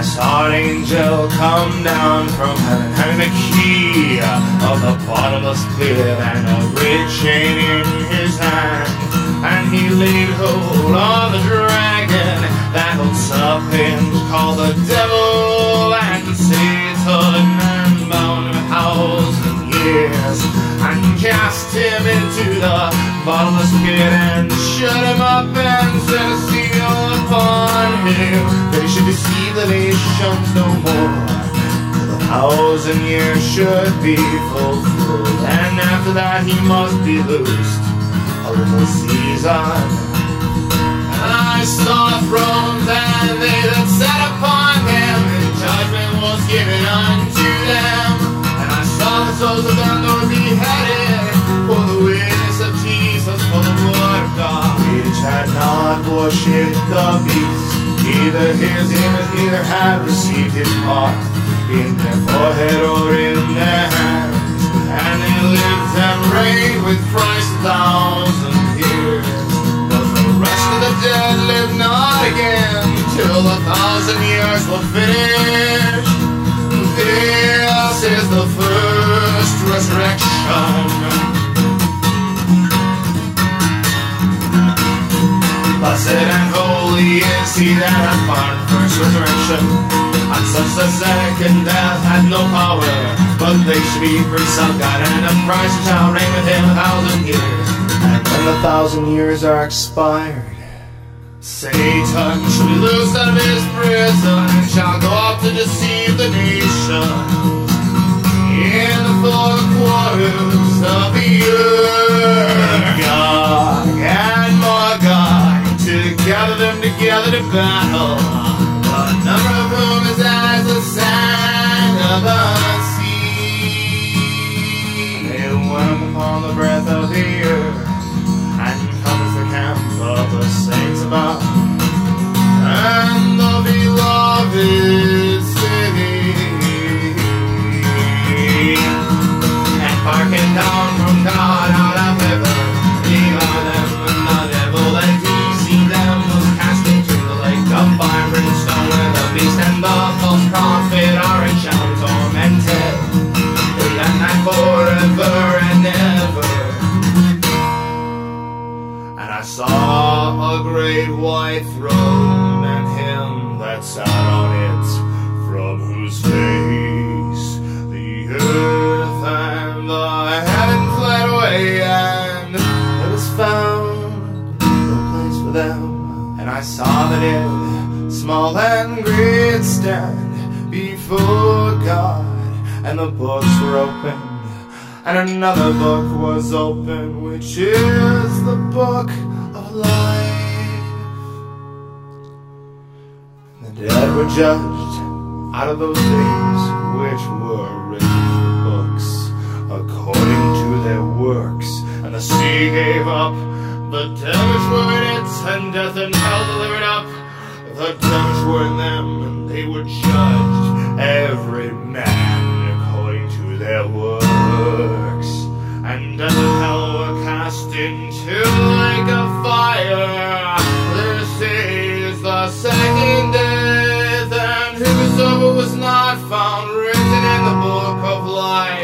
I saw an angel come down from heaven, having the key of the bottomless pit and a great chain in his hand. And he laid hold on the dragon, that old serpent called the devil and Satan, and bound him 1,000 years, and cast him into the bottomless pit and shut him up and set a seal upon him. They should deceive the nations no more, till the 1,000 years should be fulfilled, and after that he must be loosed a little season. And I saw thrones and they that sat upon them, and judgment was given unto them. And I saw the souls of them that were beheaded for the witness of Jesus, for the word of God, which had not worshipped the beast, either his image, neither had received his mark in their forehead or in their hands. And they lived and reigned with Christ 1,000 years. But the rest of the dead lived not again till the 1,000 years were finished. This is the first resurrection. Blessed and holy is he that hath part in the first resurrection. And such the second death had no power, but they should be priests of God, and of Christ shall reign with him 1,000 years. And when the 1,000 years are expired, Satan shall be loosed out of his prison, and shall go out to deceive the nations in the four quarters of the earth. Gog and Magog, to gather them together to battle, the number of whom is as the sand of the sea. They went upon the breath of the earth, and compassed the camp of the saints above, and the beloved city, and hearkened down from God out of heaven, even them and the devil that deceived them was cast into the lake of fire and brimstone, where the beast and the false prophet are in shall tormented day and night forever and ever. And I saw a great white throne, and him that sat on it, from whose face the earth and the heaven fled away, and there was found no place for them. And I saw the dead, small and great, stand before God, and the books were opened, and another book was opened, which is the book of life. The dead were judged out of those things which were written in the books, according to their works. And the sea gave up the dead which were in it, and death and hell delivered up the dead which were in them, and they were judged every man according to their works. And death and hell were cast into the lake of fire. This is the second death, and whosoever was not found written in the book of life